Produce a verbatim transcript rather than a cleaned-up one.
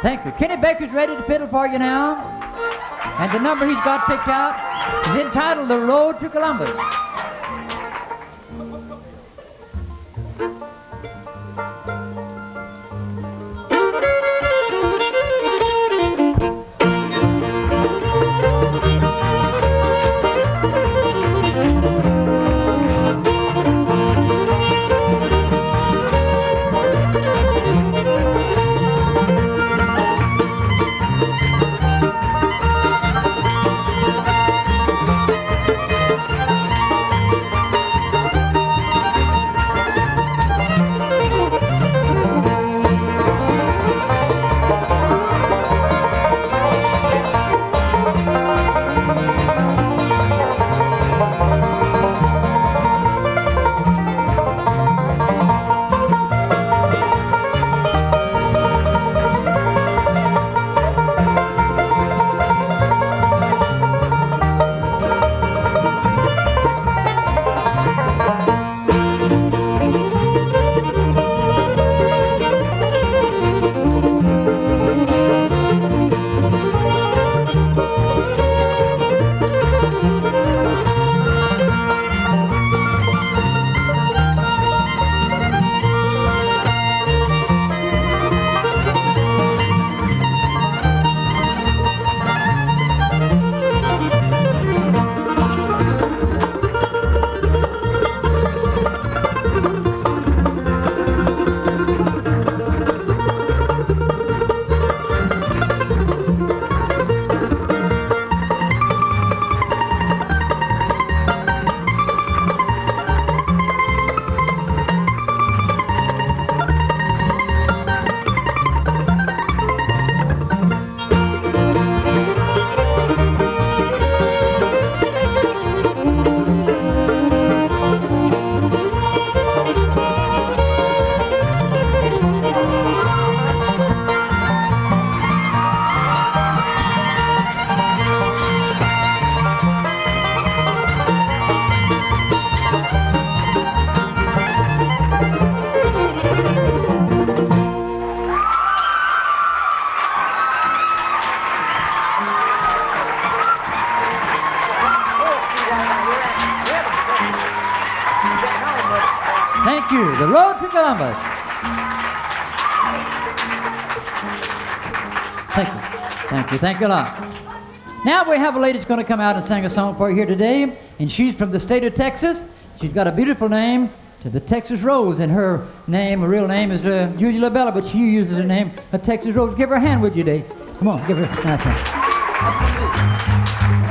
Thank you. Kenny Baker's ready to fiddle for you now. And the number he's got picked out is entitled The Road to Columbus. Thank you. The Road to Columbus. Thank you. Thank you. Thank you a lot. Now we have a lady that's going to come out and sing a song for you here today, and she's from the state of Texas. She's got a beautiful name, to the Texas Rose, and her name, her real name is uh, Julia LaBella, but she uses the name of Texas Rose. Give her a hand, would you, Dave? Come on, give her a nice hand.